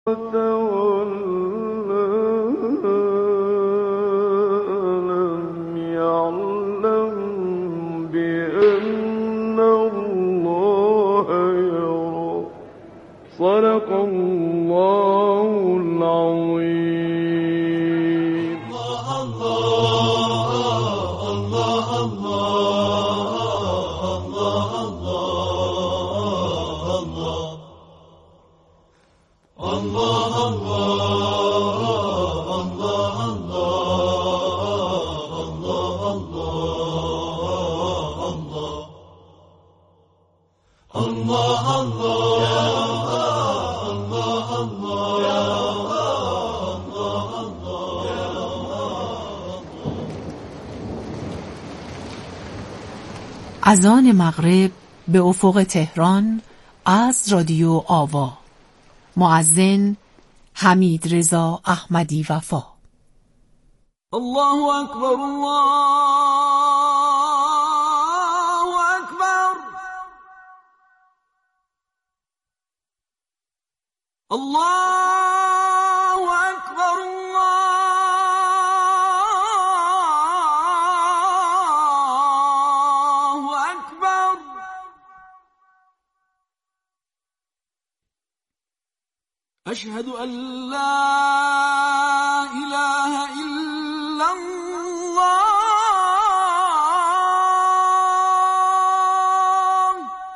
تولى ألم يعلم بأن الله يرى. صدق الله العظيم. الله الله از آن مغرب به افق تهران از رادیو آوا. مؤذن حمیدرضا احمدی وفا. الله اکبر، الله اکبر، الله اکبر، الله اکبر. اشهد ان لا اله الا الله.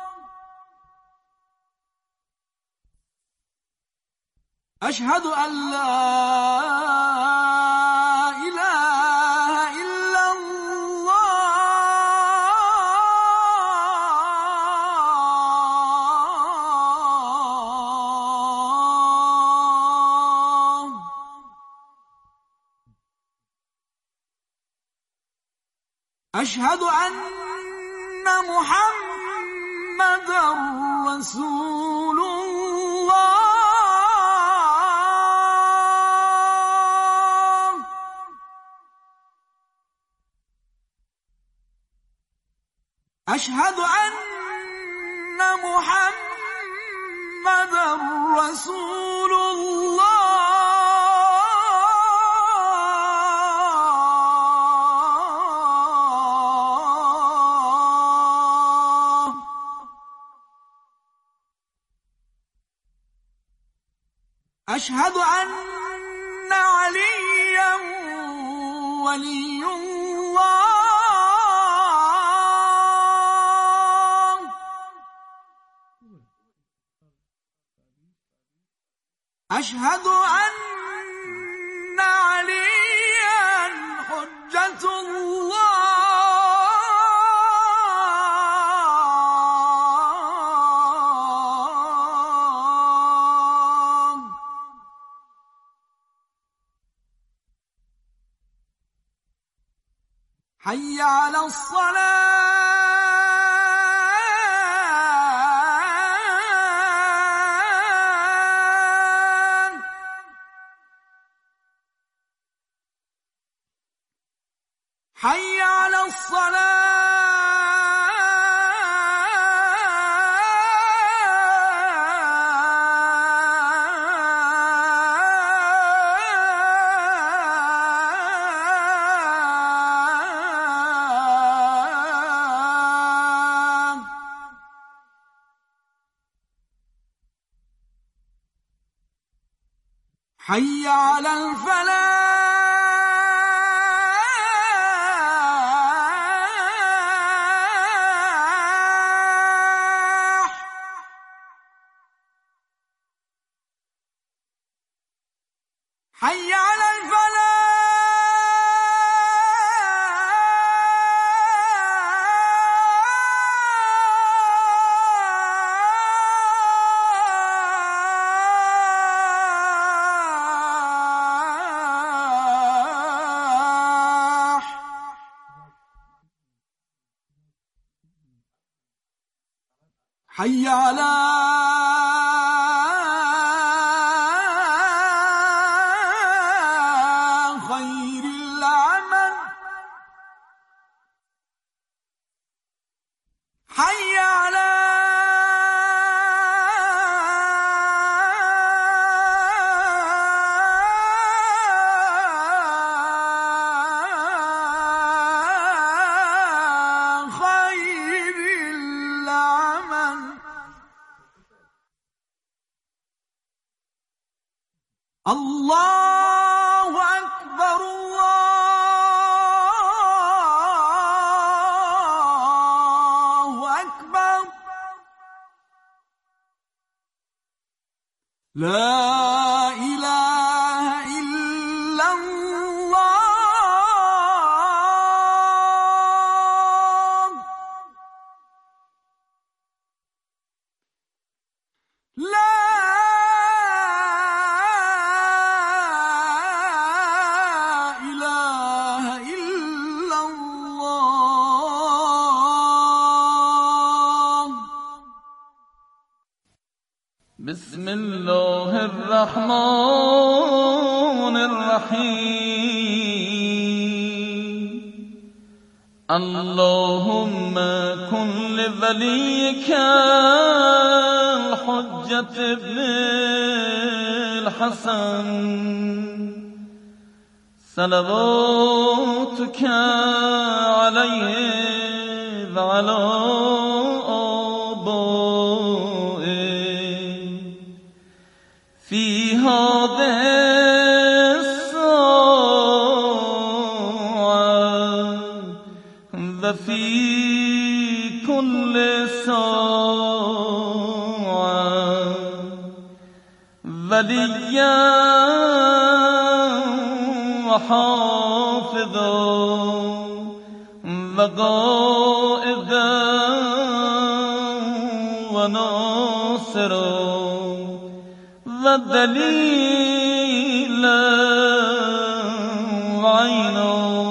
اشهد ان لا اله الا الله. اشهد ان محمدا رسول الله. اشهد ان محمدا رسول الله. اشهد ان عليا ولي الله. اشهد ان عليا حجة الله. حي على الصلاة. حي على الصلاة. حي على الفلاح. حي على الفلاح. حي على خير العمل. حي على الله أكبر الله أكبر لا إله إلا الله لا إله إلا الله بسم الله الرحمن الرحيم اللهم كن لوليك الحجة ابن الحسن صلواتك عليه وعلى آبائه في هذه الساعة وفي كل ساعة وليا وحافظا وقائدا وناصرا ودليلا وعينا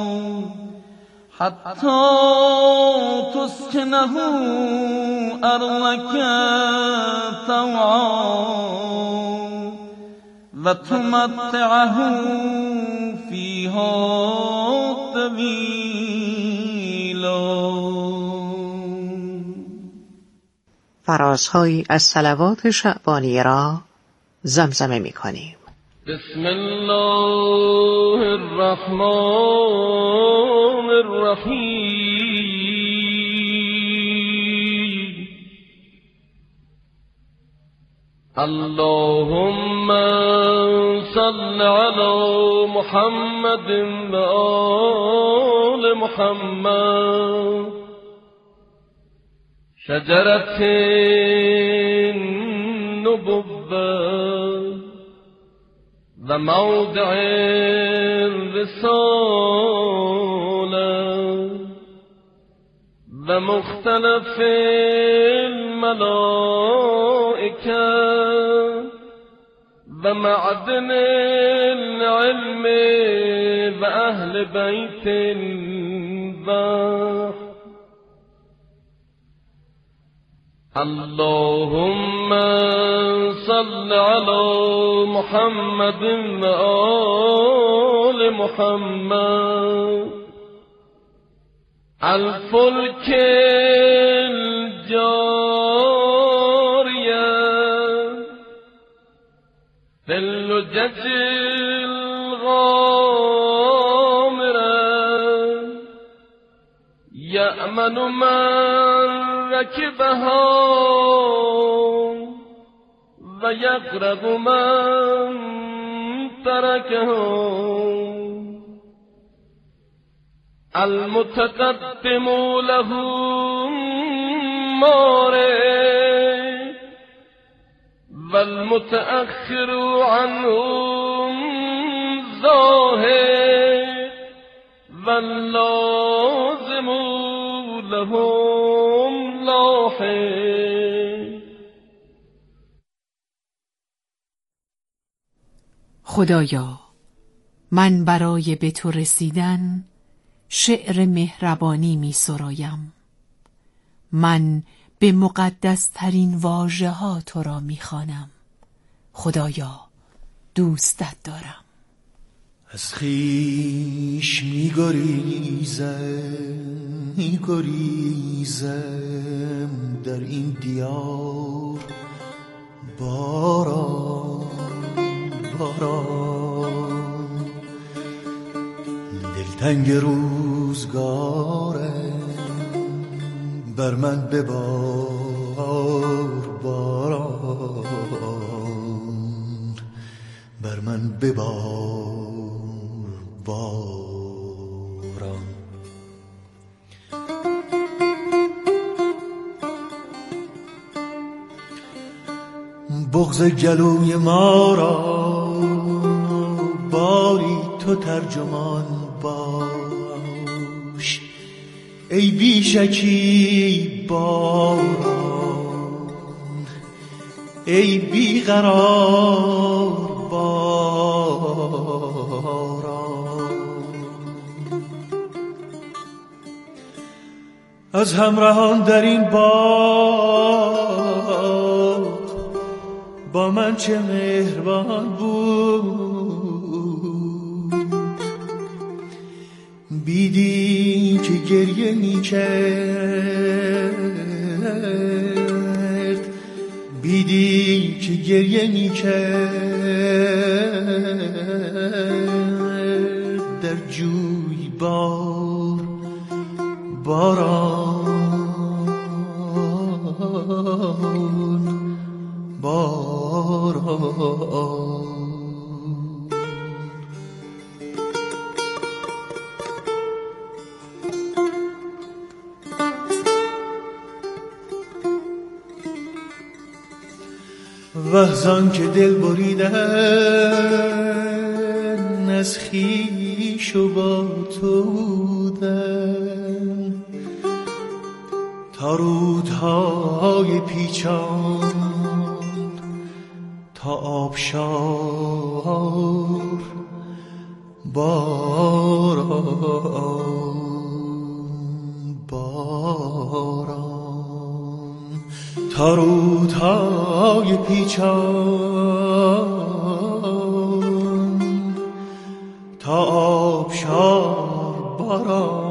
حتى تسكنه أرضك طوعا وتمتعه فيها طويلا. فرازهایی از صلوات شعبانیه را زمزمه می کنیم. بسم الله الرحمن الرحیم اللهم صل على محمد و آل محمد شجرة النبوة و موضع الرسالة و مختلف الملائكة و معدن العلم و اهل بیت البحر اللهم صل على محمد و آل محمد الفلك الجارية في اللجج الغامرة يأمن من ركبها ويغرق من تركها المتقدم له مارد والمتأخر عنه زاهد واللازم لهم لاحق. خدایا من برای به تو رسیدن شعر مهربانی می سرایم. من به مقدس ترین واژه ها تو را می خوانم. خدایا دوستت دارم. از خویش می گریزم در این دیار باران دلتنگ روزگاره بر من ببار باران بر من ببار باران. بغض گلوی ما را باری تو ترجمان باش، ای بیشکی باران، ای بیقرار باران. از همراهان در این باغ با من چه مهربان بود، بیدی که گریه می کرد، بیدی که گریه می کرد در جوی باران باران. وحزان که دل بریدن از خویش و با تو بودن، تا رودهای پیچان تا آبشار باران باران، تا رودهای پیچان تا آبشار باران.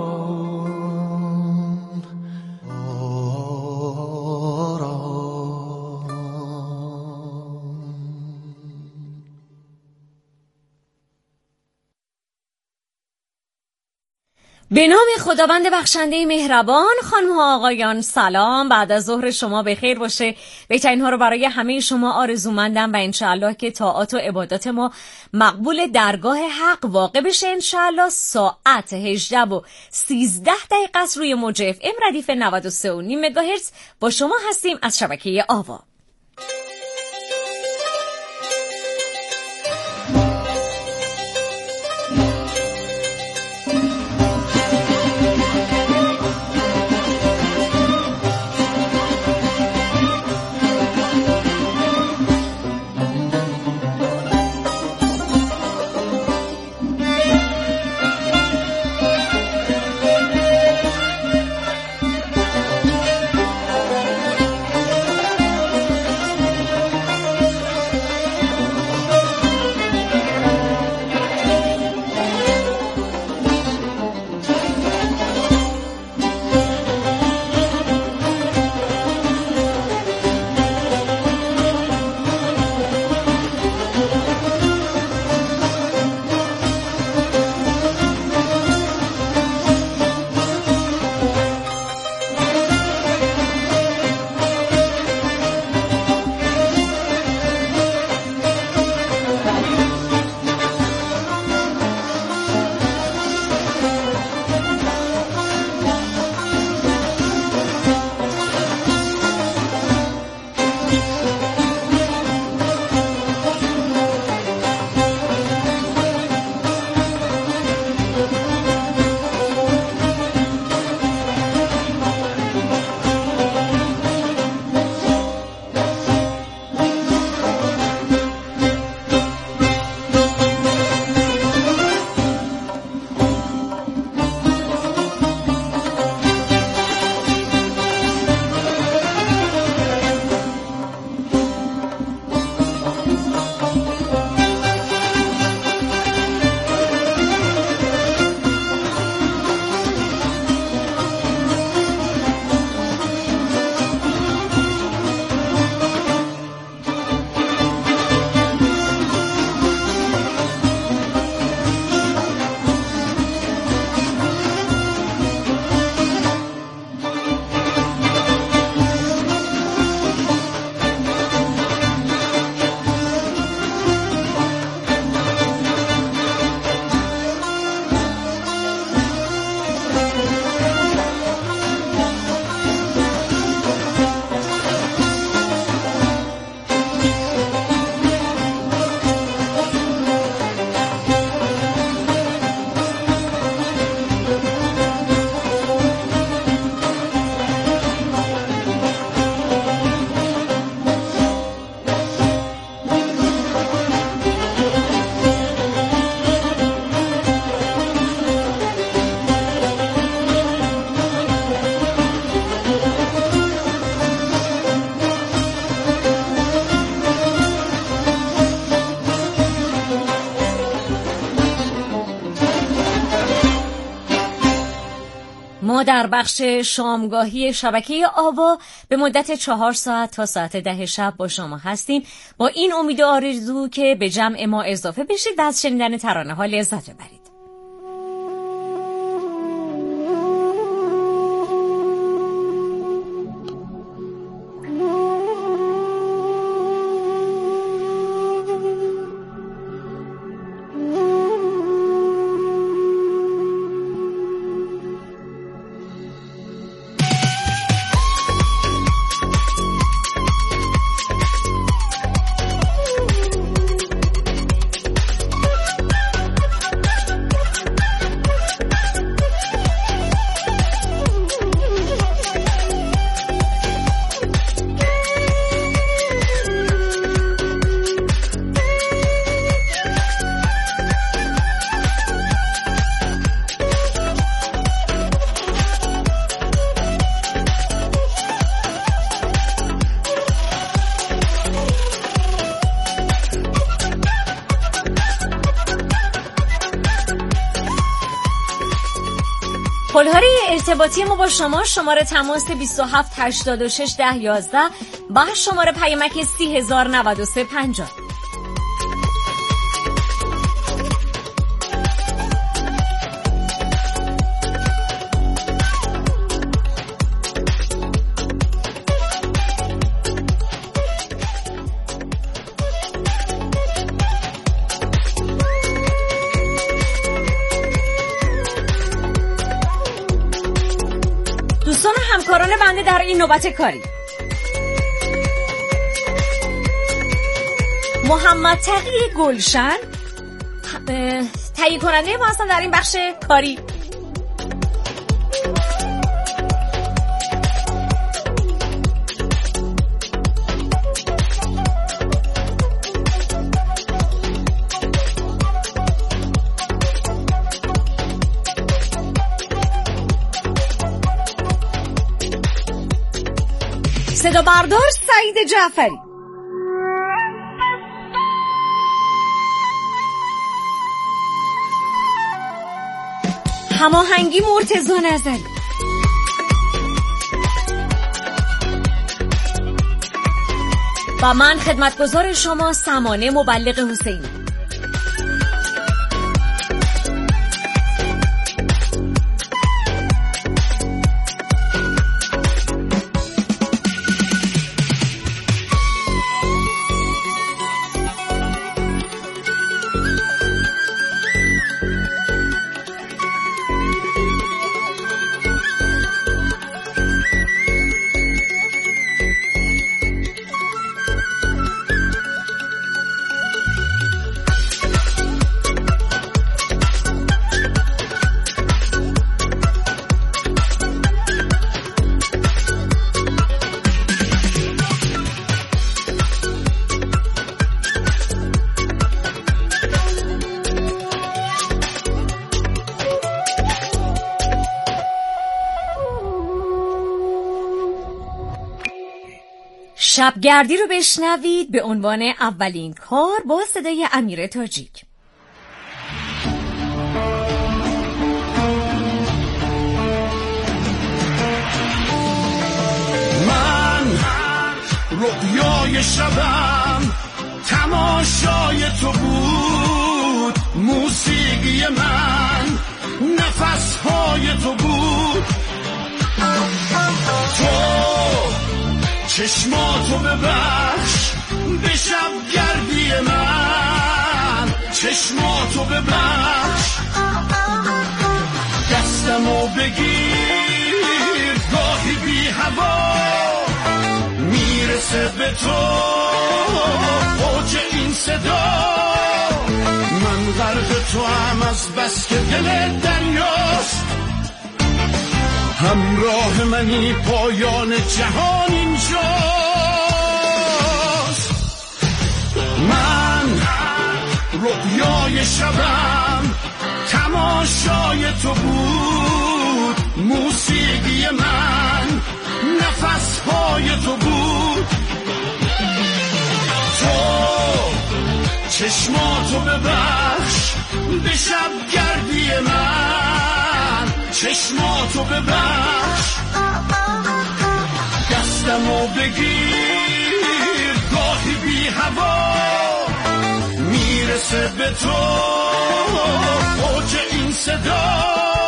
به نام خداوند بخشنده مهربان. خانم ها آقایان سلام، بعد از ظهر شما بخیر باشه. بهترین ها رو برای همه شما آرزومندم و انشاءالله که طاعات و عبادات ما مقبول درگاه حق واقع بشه. انشاءالله ساعت 18:13 است روی موج FM ردیف 93.5 مگاهرتز با شما هستیم از شبکه آوا. در بخش شامگاهی شبکه آوا به مدت 4 ساعت تا ساعت 10 شب با شما هستیم، با این امید و آرزو که به جمع ما اضافه بشید و از شنیدن ترانه ها لذت ببرید. پل‌های ارتباطی ما با شما: شماره تماس 27 86 10 11 و شماره پیامک 30093 50. دوستان همکاران بنده در این نوبت کاری: محمد تقی گلشن تهیه کننده ما هستن در این بخش کاری. صدا بردار سعید جعفری. هماهنگی مرتضی نظری. و من خدمتگزار شما سمانه مبلغ حسینی. شبگردی رو بشنوید به عنوان اولین کار با صدای امیر تاجیک. من رؤیای شبم تماشای تو بود، موسیقی من نفسهای تو بود. تو چشماتو ببخش به شبگردی من، چشماتو ببخش، دستمو بگیر گاهی بی هوا میرسه به تو اوج این صدا. من غرق تو هم از بس که دل دریاست، همراه منی پایان جهان اینجاست. من رؤیای شبم تماشای تو بود، موسیقی من نفسهای تو بود. تو چشماتو ببخش به شبگردی من، چشماتو ببخش، دستمو بگیر، گاهی بی هوا میرسه به تو اوج این صدا.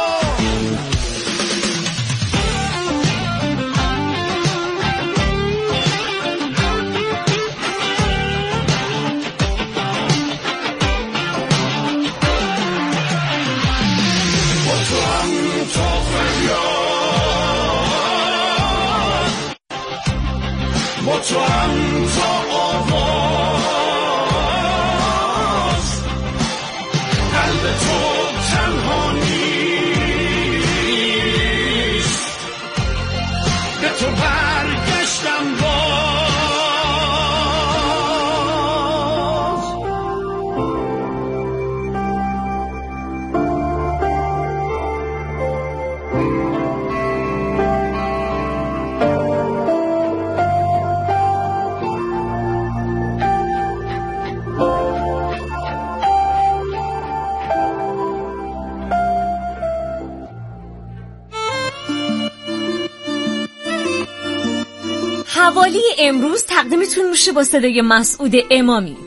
با تو هم تا آواز، قلب تو تنها نیست، به تو برگشتم باز. حوالی امروز تقدیمتون میشه با صدای مسعود امامی.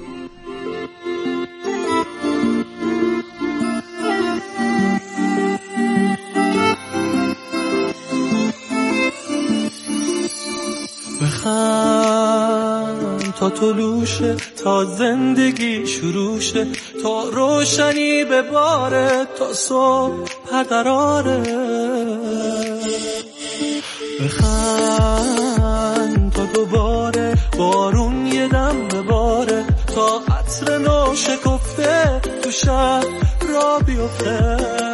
بخند تا طلوشه، تا زندگی شروع شه، تا روشنی به باره، تا صبح پردراره. بخند تا دوباره بارون یه دم بباره، تا عطر نو شکفته تو شب را بیفته.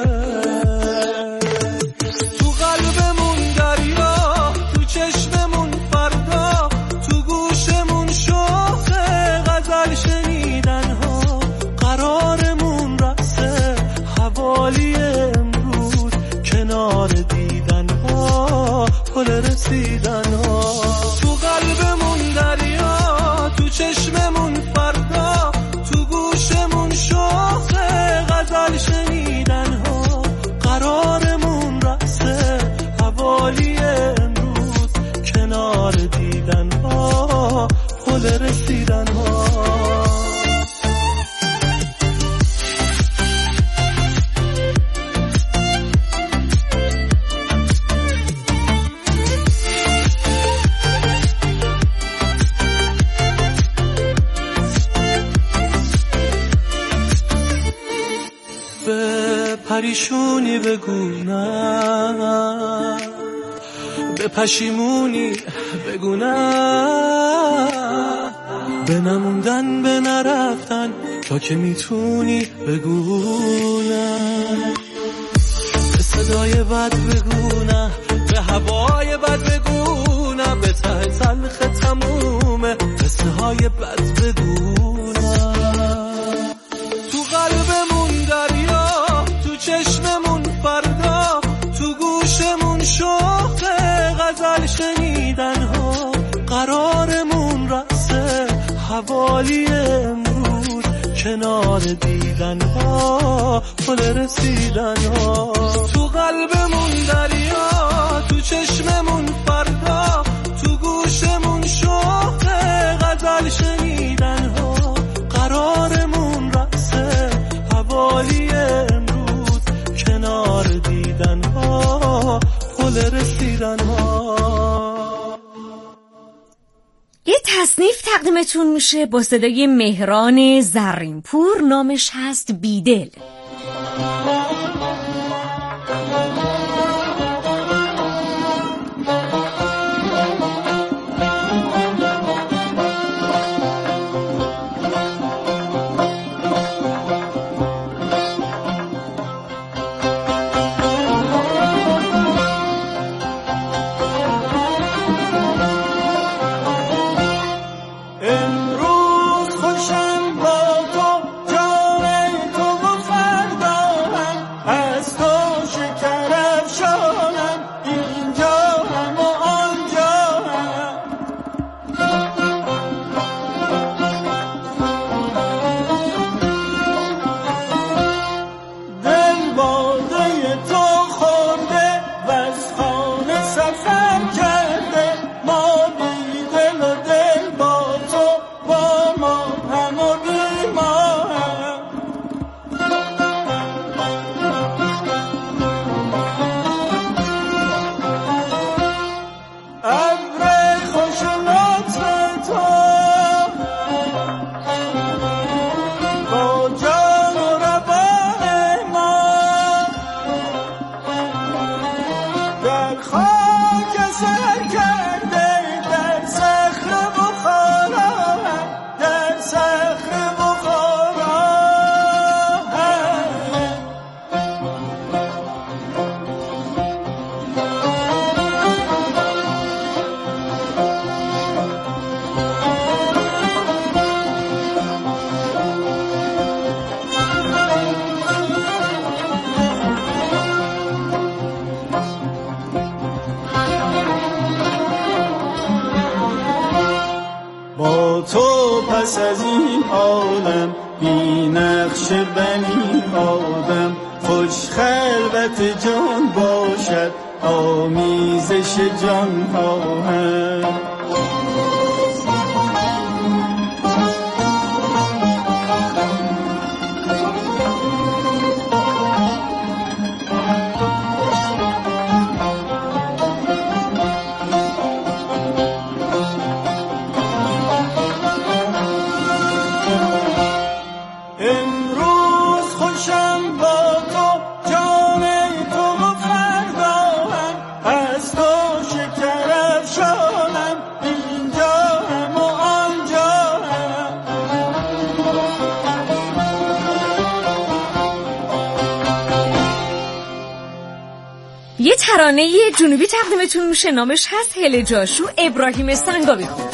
تو قلبمون دریا، تو چشممون فردا، تو گوشمون شوخه غزل شنیدن ها. قرارمون رقصه حوالی امروز، کنار دیدن ها، پل رسیدن ها. تو قلبمون دریا، تو چشممون فردا، تو گوشمون شوخه غزل شنیدن ها. قرارمون رقصه حوالی امروز، کنار دیدن ها، پل رسیدن ها. پریشونی بگو نه، به پشیمونی بگو نه، به نموندن به نرفتن تا که میتونی بگو نه. به صدای بد بگو نه، به هوای بد بگو نه، به ته تلخ تمومه قصه های بد بگو نه. تو قلبمون دریا، تو چشممون فردا، تو گوشمون شوخه غزل شنیدن ها. قرارمون رقصه حوالی امروز، کنار دیدن ها، پل رسیدن ها. تو قلبمون دریا، تو چشممون فردا، تو گوشمون شوخه غزل شنیدن ها. قرارمون رقصه حوالی امروز، کنار دیدن ها، پل رسیدن ها. یه تصنیف تقدیمتون میشه با صدای مهران زرینپور، نامش هست بیدل. امروز خوشم با تو، جان تو و خلاص از این عالم، بی نقش بنی آدم. خوش خلوت جان باشد، آمیزش جان ها هم. یه ترانه جنوبی تقدیمتون میشه، نامش هست هله جاشو، ابراهیم سنگابی خون.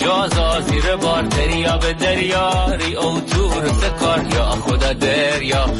دریا به دریا ری او تور سکار یا خدا دریا